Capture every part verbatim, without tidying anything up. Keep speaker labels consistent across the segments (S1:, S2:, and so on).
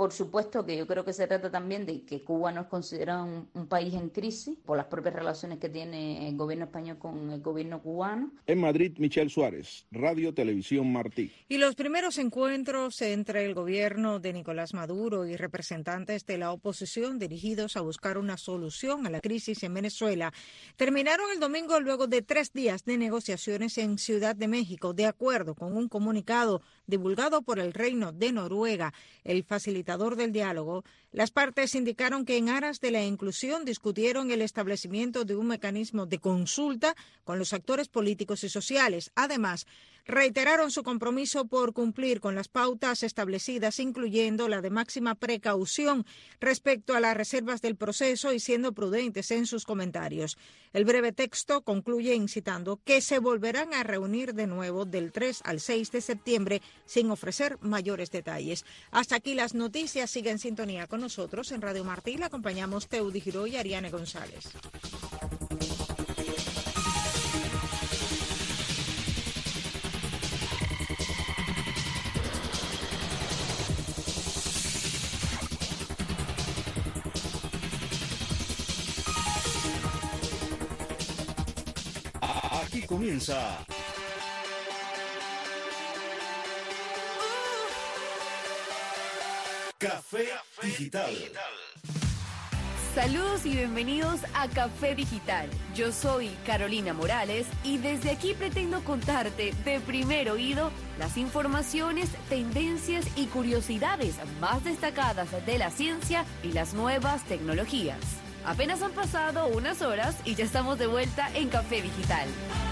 S1: Por supuesto que yo creo que se trata también de que Cuba no es considerado un, un país en crisis por las propias relaciones que tiene el gobierno español con el gobierno cubano.
S2: En Madrid, Michelle Suárez, Radio Televisión Martí.
S3: Y los primeros encuentros entre el gobierno de Nicolás Maduro y representantes de la oposición dirigidos a buscar una solución a la crisis en Venezuela terminaron el domingo luego de tres días de negociaciones en Ciudad de México, de acuerdo con un comunicado divulgado por el Reino de Noruega, el facilitador del diálogo. Las partes indicaron que en aras de la inclusión discutieron el establecimiento de un mecanismo de consulta con los actores políticos y sociales. Además, reiteraron su compromiso por cumplir con las pautas establecidas, incluyendo la de máxima precaución respecto a las reservas del proceso y siendo prudentes en sus comentarios. El breve texto concluye incitando que se volverán a reunir de nuevo del tres al seis de septiembre sin ofrecer mayores detalles. Hasta aquí las noticias. Sigue en sintonía con nosotros en Radio Martí. Le acompañamos Teudi Giró y Ariane González.
S4: Aquí comienza Café Digital.
S5: Saludos y bienvenidos a Café Digital. Yo soy Carolina Morales y desde aquí pretendo contarte de primer oído las informaciones, tendencias y curiosidades más destacadas de la ciencia y las nuevas tecnologías. Apenas han pasado unas horas y ya estamos de vuelta en Café Digital.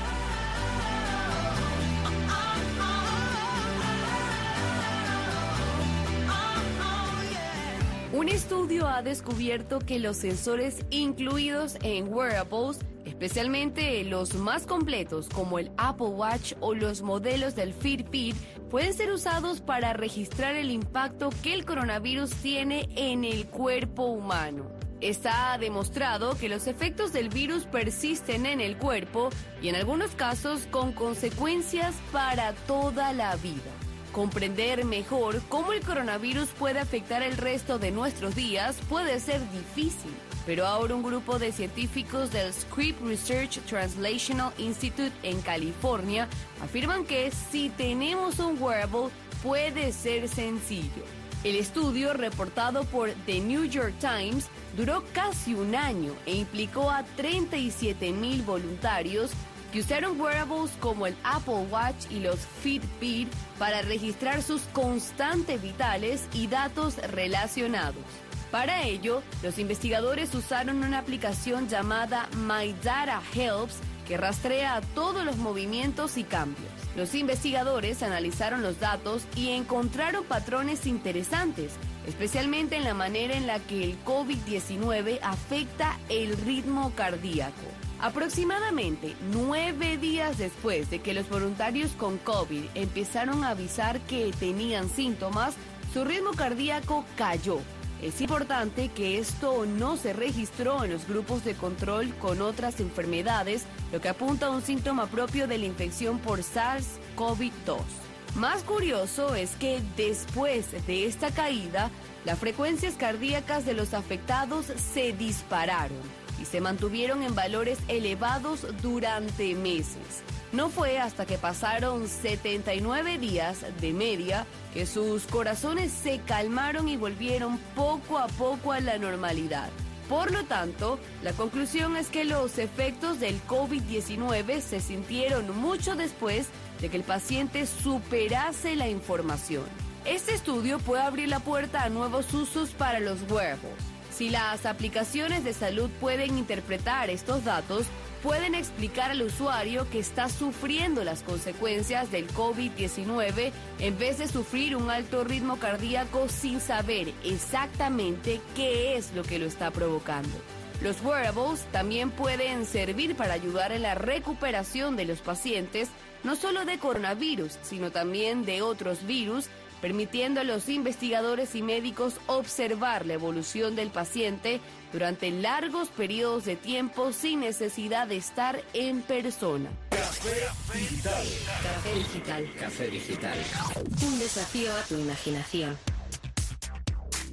S5: Un estudio ha descubierto que los sensores incluidos en wearables, especialmente los más completos como el Apple Watch o los modelos del Fitbit, pueden ser usados para registrar el impacto que el coronavirus tiene en el cuerpo humano. Está demostrado que los efectos del virus persisten en el cuerpo y en algunos casos con consecuencias para toda la vida. Comprender mejor cómo el coronavirus puede afectar el resto de nuestros días puede ser difícil, pero ahora un grupo de científicos del Scripps Research Translational Institute en California afirman que si tenemos un wearable puede ser sencillo. El estudio, reportado por The New York Times, duró casi un año e implicó a treinta y siete mil voluntarios que usaron wearables como el Apple Watch y los Fitbit para registrar sus constantes vitales y datos relacionados. Para ello, los investigadores usaron una aplicación llamada My Data Helps que rastrea todos los movimientos y cambios. Los investigadores analizaron los datos y encontraron patrones interesantes, especialmente en la manera en la que el COVID diecinueve afecta el ritmo cardíaco. Aproximadamente nueve días después de que los voluntarios con COVID empezaron a avisar que tenían síntomas, su ritmo cardíaco cayó. Es importante que esto no se registró en los grupos de control con otras enfermedades, lo que apunta a un síntoma propio de la infección por SARS-CoV dos. Más curioso es que después de esta caída, las frecuencias cardíacas de los afectados se dispararon y se mantuvieron en valores elevados durante meses. No fue hasta que pasaron setenta y nueve días de media que sus corazones se calmaron y volvieron poco a poco a la normalidad. Por lo tanto, la conclusión es que los efectos del COVID diecinueve se sintieron mucho después de que el paciente superase la información. Este estudio puede abrir la puerta a nuevos usos para los wearables. Si las aplicaciones de salud pueden interpretar estos datos, pueden explicar al usuario que está sufriendo las consecuencias del COVID diecinueve en vez de sufrir un alto ritmo cardíaco sin saber exactamente qué es lo que lo está provocando. Los wearables también pueden servir para ayudar en la recuperación de los pacientes, no solo de coronavirus, sino también de otros virus, permitiendo a los investigadores y médicos observar la evolución del paciente durante largos periodos de tiempo sin necesidad de estar en persona.
S4: Café Digital.
S6: Café Digital.
S4: Café Digital.
S6: Un desafío a tu imaginación.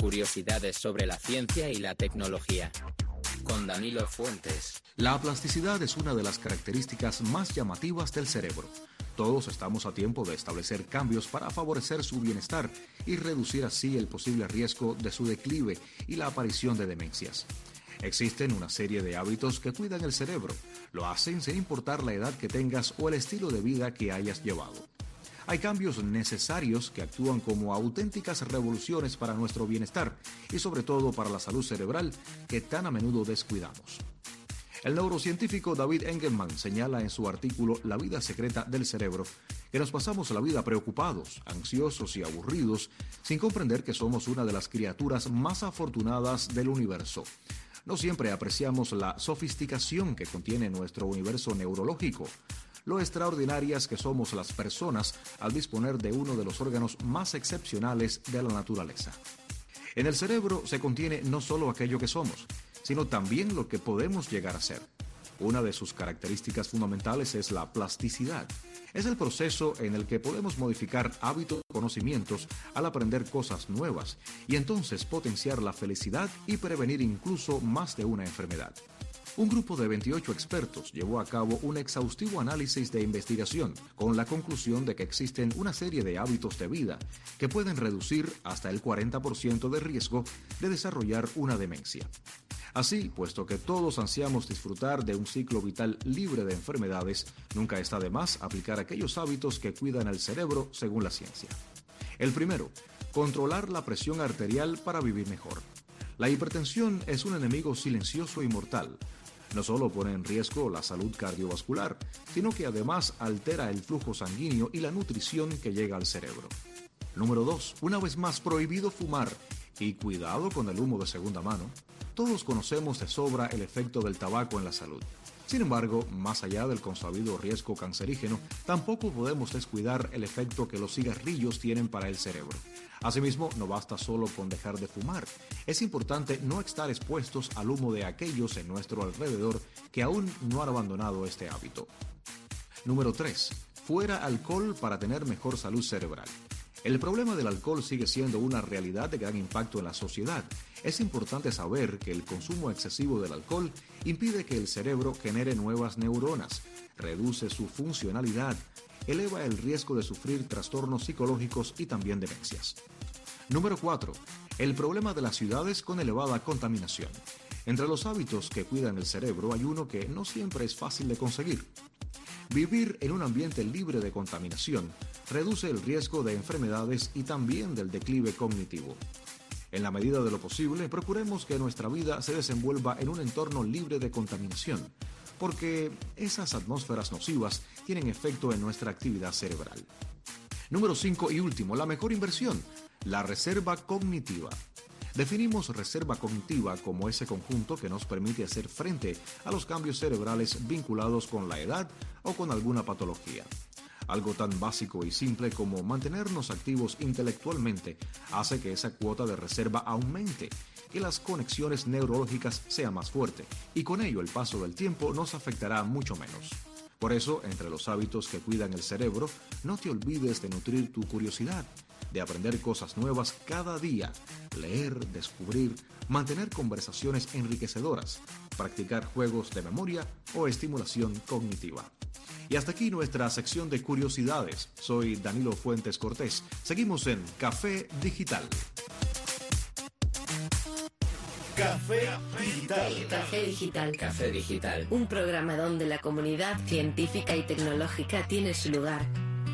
S6: Curiosidades sobre la ciencia y la tecnología. Con Danilo Fuentes.
S7: La plasticidad es una de las características más llamativas del cerebro. Todos estamos a tiempo de establecer cambios para favorecer su bienestar y reducir así el posible riesgo de su declive y la aparición de demencias. Existen una serie de hábitos que cuidan el cerebro. Lo hacen sin importar la edad que tengas o el estilo de vida que hayas llevado. Hay cambios necesarios que actúan como auténticas revoluciones para nuestro bienestar y sobre todo para la salud cerebral que tan a menudo descuidamos. El neurocientífico David Engelman señala en su artículo La vida secreta del cerebro que nos pasamos la vida preocupados, ansiosos y aburridos sin comprender que somos una de las criaturas más afortunadas del universo. No siempre apreciamos la sofisticación que contiene nuestro universo neurológico, lo extraordinarias que somos las personas al disponer de uno de los órganos más excepcionales de la naturaleza. En el cerebro se contiene no solo aquello que somos, sino también lo que podemos llegar a ser. Una de sus características fundamentales es la plasticidad. Es el proceso en el que podemos modificar hábitos y conocimientos al aprender cosas nuevas y entonces potenciar la felicidad y prevenir incluso más de una enfermedad. Un grupo de veintiocho expertos llevó a cabo un exhaustivo análisis de investigación con la conclusión de que existen una serie de hábitos de vida que pueden reducir hasta el cuarenta por ciento de riesgo de desarrollar una demencia. Así, puesto que todos ansiamos disfrutar de un ciclo vital libre de enfermedades, nunca está de más aplicar aquellos hábitos que cuidan al cerebro según la ciencia. El primero, controlar la presión arterial para vivir mejor. La hipertensión es un enemigo silencioso y mortal. No solo pone en riesgo la salud cardiovascular, sino que además altera el flujo sanguíneo y la nutrición que llega al cerebro. Número dos. Una vez más, prohibido fumar. Y cuidado con el humo de segunda mano. Todos conocemos de sobra el efecto del tabaco en la salud. Sin embargo, más allá del consabido riesgo cancerígeno, tampoco podemos descuidar el efecto que los cigarrillos tienen para el cerebro. Asimismo, no basta solo con dejar de fumar. Es importante no estar expuestos al humo de aquellos en nuestro alrededor que aún no han abandonado este hábito. Número tres. Fuera alcohol para tener mejor salud cerebral. El problema del alcohol sigue siendo una realidad de gran impacto en la sociedad. Es importante saber que el consumo excesivo del alcohol impide que el cerebro genere nuevas neuronas, reduce su funcionalidad, eleva el riesgo de sufrir trastornos psicológicos y también demencias. Número cuatro. El problema de las ciudades con elevada contaminación. Entre los hábitos que cuidan el cerebro hay uno que no siempre es fácil de conseguir. Vivir en un ambiente libre de contaminación reduce el riesgo de enfermedades y también del declive cognitivo. En la medida de lo posible, procuremos que nuestra vida se desenvuelva en un entorno libre de contaminación, porque esas atmósferas nocivas tienen efecto en nuestra actividad cerebral. Número cinco y último, la mejor inversión, la reserva cognitiva. Definimos reserva cognitiva como ese conjunto que nos permite hacer frente a los cambios cerebrales vinculados con la edad o con alguna patología. Algo tan básico y simple como mantenernos activos intelectualmente hace que esa cuota de reserva aumente, que las conexiones neurológicas sean más fuertes y con ello el paso del tiempo nos afectará mucho menos. Por eso, entre los hábitos que cuidan el cerebro, no te olvides de nutrir tu curiosidad, de aprender cosas nuevas cada día, leer, descubrir, mantener conversaciones enriquecedoras, practicar juegos de memoria o estimulación cognitiva. Y hasta aquí nuestra sección de curiosidades. Soy Danilo Fuentes Cortés. Seguimos en Café Digital.
S4: Café Digital.
S8: Café Digital.
S6: Café Digital.
S8: Un programa donde la comunidad científica y tecnológica tiene su lugar.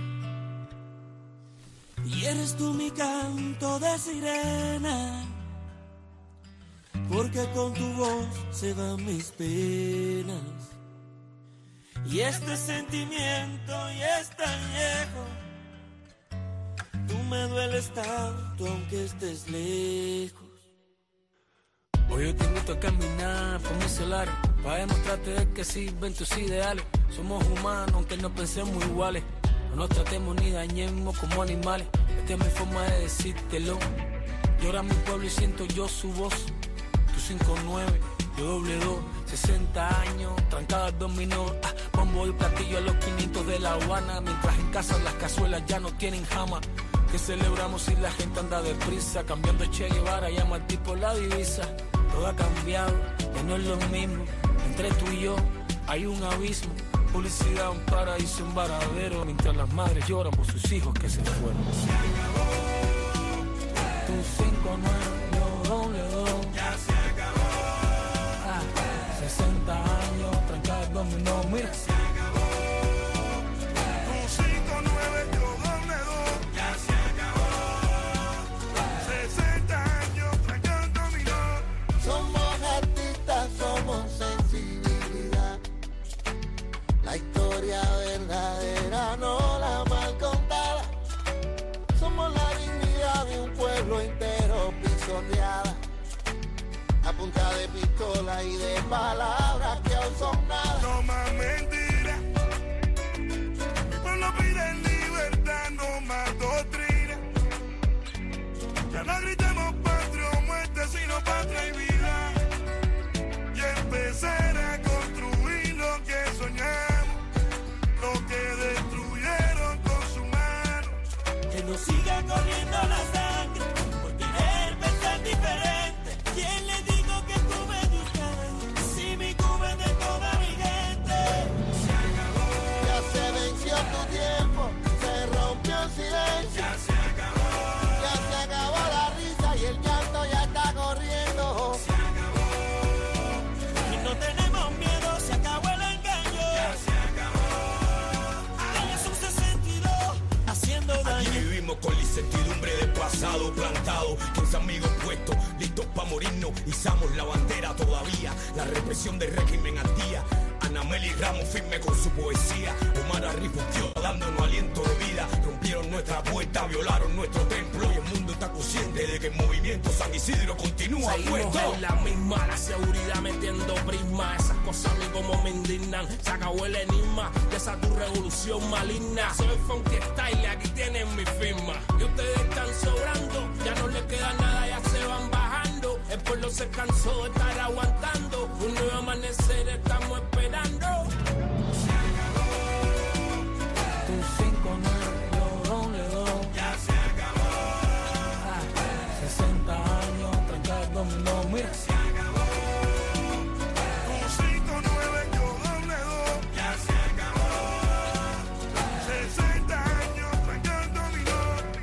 S9: Y eres tú mi canto de sirena, porque con tu voz se van mis penas. Y este sentimiento ya es tan viejo, tú me dueles tanto aunque estés lejos.
S10: Hoy yo te invito a caminar por mis solares, para demostrarte de que sirven tus ideales. Somos humanos aunque no pensemos iguales, no nos tratemos ni dañemos como animales. Esta es mi forma de decírtelo. Llora mi pueblo y siento yo su voz. Tú cinco nueve, yo doble dos, sesenta años, trancada al dominó. Ah, bombo y platillo a los quinientos de La Habana, mientras en casa las cazuelas ya no tienen jama. Que celebramos si la gente anda deprisa, cambiando Che Guevara, llama al tipo la divisa. Todo ha cambiado, ya no es lo mismo. Entre tú y yo hay un abismo. Publicidad, un paraíso, un varadero. Mientras las madres lloran por sus hijos que se fueron.
S9: Se acabó.
S10: Tu cinco nueve, yo doble dos.
S9: Ya se acabó.
S10: Ah, sesenta años, tranca el dominó, mira.
S9: Se acabó. Tu cinco nueve, yo doble dos. Ya se acabó. sesenta años, tranca el dominó.
S11: Somos artistas, somos sensibilidad. La historia verdadera, no la mal contada. Somos la dignidad de un pueblo entero pisoteada. A punta de pistola y de palabras que aún son nada.
S9: No más mentiras. Mi pueblo pide libertad, no más doctrina. Ya no gritemos patria o muerte, sino patria y vida. Y empezar a construir lo que soñamos, lo que destruyeron con su mano.
S12: Que no siga corriendo la sangre por querer pensar diferente. ¿Quién le digo que Cuba es de ustedes? Si mi Cuba es de toda mi gente.
S9: Se acabó.
S11: Ya se venció tu tiempo, se rompió el silencio.
S9: Ya se acabó.
S11: Ya se acabó la risa y el llanto ya está corriendo.
S9: Se acabó.
S12: Y no tenemos miedo, se acabó el engaño.
S9: Ya se acabó.
S12: Ahora es un sesenta y dos haciendo daño.
S13: Aquí vivimos con la incertidumbre del pasado plantado, quince amigos puestos, listos para morirnos, izamos la bandera todavía, la represión del régimen al día. Ana Meli Ramos firme con su poesía, Omar Arrifustió dándonos aliento de vida. Rompieron nuestra puerta, violaron nuestro templo y el mundo está consciente de que el movimiento San Isidro continúa
S10: Seguimos
S13: puesto.
S10: en la misma, la seguridad metiendo prisma. Esas cosas a mí como me indignan. Se acabó el enigma de esa tu revolución maligna. Soy Funky Style, aquí tienen mi firma. Y ustedes están sobrando, ya no les queda nada, ya se van bajando. El pueblo se cansó de estar aguantando. Un nuevo amanecer estamos esperando.
S9: Se acabó.
S10: Tu cinco nueve, yo doble dos.
S9: Ya se acabó.
S10: Ah, sesenta años, tranca el dominó, mira.
S9: Se acabó. Tu cinco nueve, yo doble dos. Ya se acabó. sesenta años, tranca el dominó.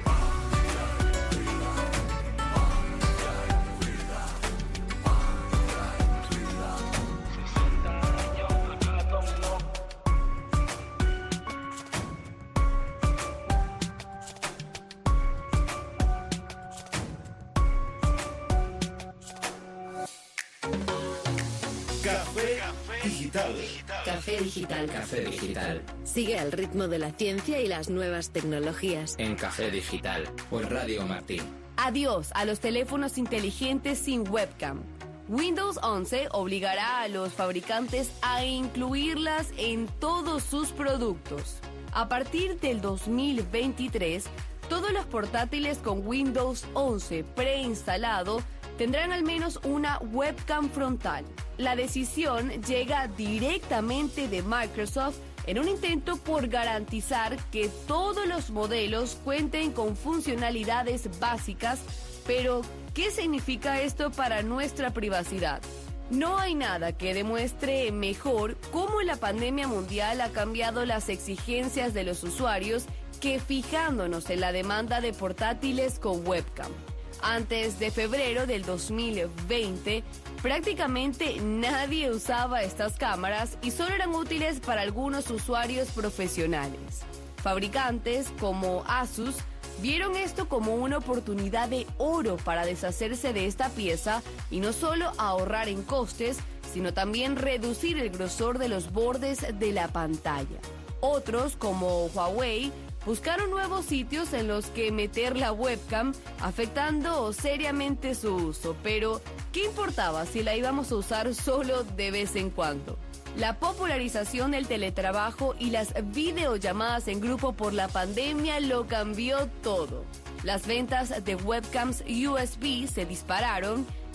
S4: Café Digital.
S8: Café Digital.
S6: Café Digital.
S8: Sigue al ritmo de la ciencia y las nuevas tecnologías.
S6: En Café Digital, por Radio Martín.
S5: Adiós a los teléfonos inteligentes sin webcam. Windows once obligará a los fabricantes a incluirlas en todos sus productos. A partir del dos mil veintitrés, todos los portátiles con Windows once preinstalado tendrán al menos una webcam frontal. La decisión llega directamente de Microsoft en un intento por garantizar que todos los modelos cuenten con funcionalidades básicas, pero ¿qué significa esto para nuestra privacidad? No hay nada que demuestre mejor cómo la pandemia mundial ha cambiado las exigencias de los usuarios que fijándonos en la demanda de portátiles con webcam. Antes de febrero del dos mil veinte, prácticamente nadie usaba estas cámaras y solo eran útiles para algunos usuarios profesionales. Fabricantes como Asus vieron esto como una oportunidad de oro para deshacerse de esta pieza y no solo ahorrar en costes, sino también reducir el grosor de los bordes de la pantalla. Otros, como Huawei, buscaron nuevos sitios en los que meter la webcam, afectando seriamente su uso. Pero, ¿qué importaba si la íbamos a usar solo de vez en cuando? La popularización del teletrabajo y las videollamadas en grupo por la pandemia lo cambió todo. Las ventas de webcams U S B se dispararon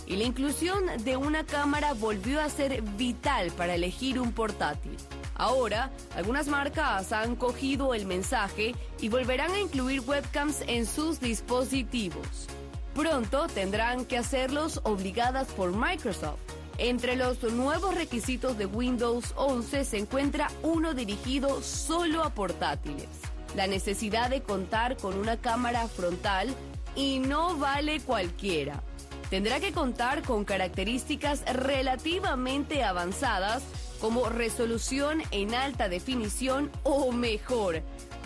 S5: y la inclusión de una cámara volvió a ser vital para elegir un portátil. Ahora, algunas marcas han cogido el mensaje y volverán a incluir webcams en sus dispositivos. Pronto tendrán que hacerlos obligadas por Microsoft. Entre los nuevos requisitos de Windows once se encuentra uno dirigido solo a portátiles. La necesidad de contar con una cámara frontal y no vale cualquiera. Tendrá que contar con características relativamente avanzadas como resolución en alta definición o mejor,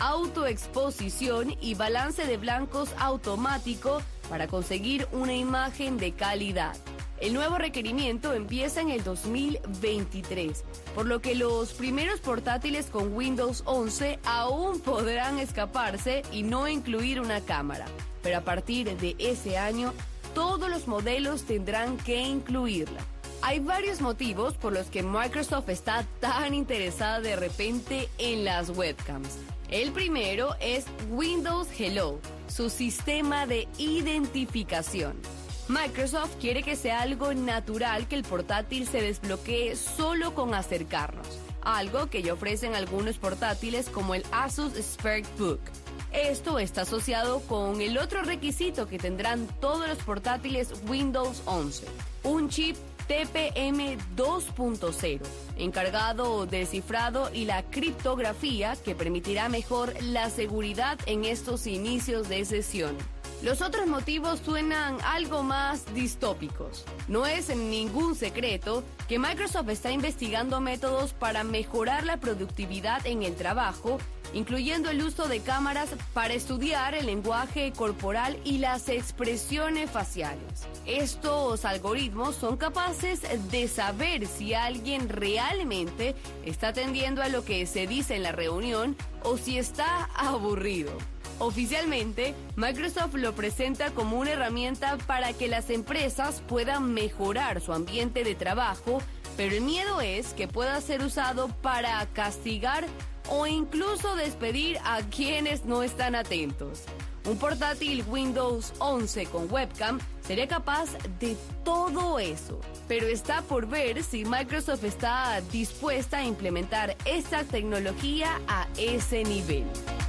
S5: autoexposición y balance de blancos automático para conseguir una imagen de calidad. El nuevo requerimiento empieza en el dos mil veintitrés, por lo que los primeros portátiles con Windows once aún podrán escaparse y no incluir una cámara, pero a partir de ese año todos los modelos tendrán que incluirla. Hay varios motivos por los que Microsoft está tan interesada de repente en las webcams. El primero es Windows Hello, su sistema de identificación. Microsoft quiere que sea algo natural que el portátil se desbloquee solo con acercarnos, algo que ya ofrecen algunos portátiles como el Asus SparkBook. Esto está asociado con el otro requisito que tendrán todos los portátiles Windows once, un chip T P M dos punto cero, encargado del cifrado y la criptografía que permitirá mejor la seguridad en estos inicios de sesión. Los otros motivos suenan algo más distópicos. No es ningún secreto que Microsoft está investigando métodos para mejorar la productividad en el trabajo, incluyendo el uso de cámaras para estudiar el lenguaje corporal y las expresiones faciales. Estos algoritmos son capaces de saber si alguien realmente está atendiendo a lo que se dice en la reunión o si está aburrido. Oficialmente, Microsoft lo presenta como una herramienta para que las empresas puedan mejorar su ambiente de trabajo, pero el miedo es que pueda ser usado para castigar o incluso despedir a quienes no están atentos. Un portátil Windows once con webcam sería capaz de todo eso, pero está por ver si Microsoft está dispuesta a implementar esta tecnología a ese nivel.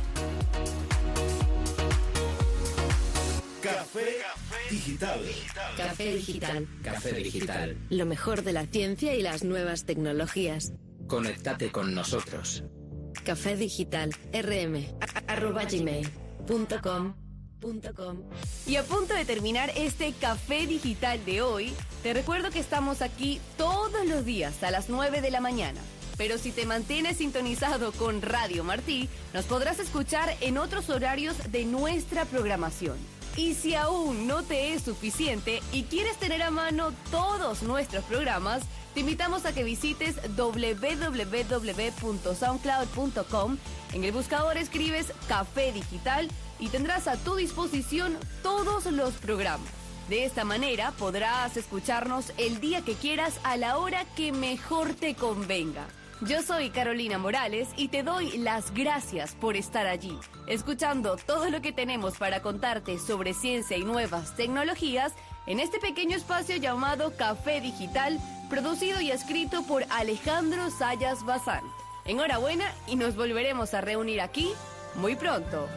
S4: Café Digital.
S8: Café Digital.
S6: Café Digital.
S8: Lo mejor de la ciencia y las nuevas tecnologías.
S6: Conéctate con nosotros.
S8: Café Digital. rm arroba gmail punto com punto com.
S5: Y a punto de terminar este Café Digital de hoy, te recuerdo que estamos aquí todos los días a las nueve de la mañana. Pero si te mantienes sintonizado con Radio Martí, nos podrás escuchar en otros horarios de nuestra programación. Y si aún no te es suficiente y quieres tener a mano todos nuestros programas, te invitamos a que visites doble u doble u doble u punto soundcloud punto com. En el buscador escribes Café Digital y tendrás a tu disposición todos los programas. De esta manera podrás escucharnos el día que quieras a la hora que mejor te convenga. Yo soy Carolina Morales y te doy las gracias por estar allí, escuchando todo lo que tenemos para contarte sobre ciencia y nuevas tecnologías en este pequeño espacio llamado Café Digital, producido y escrito por Alejandro Sayas Bazán. Enhorabuena y nos volveremos a reunir aquí muy pronto.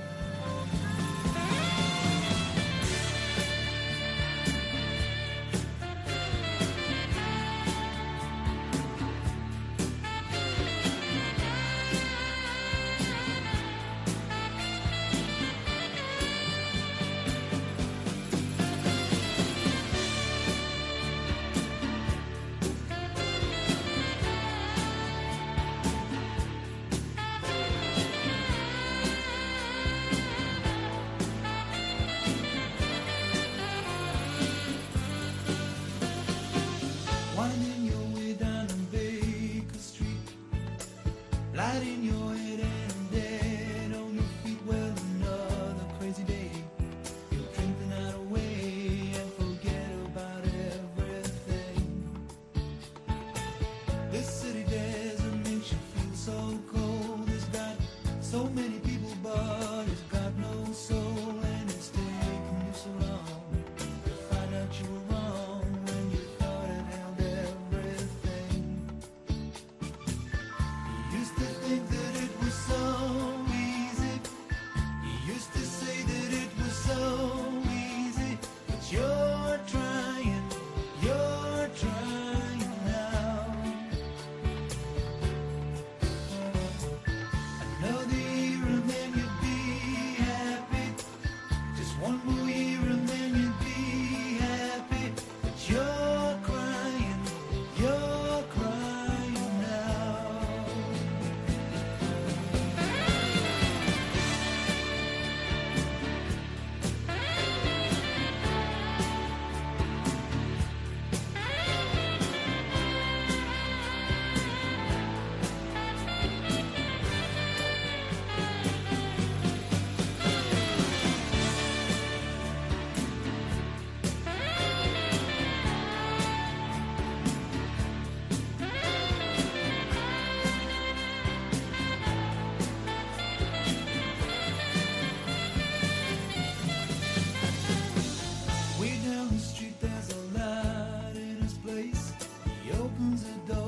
S14: street there's a light in his place. He opens the door.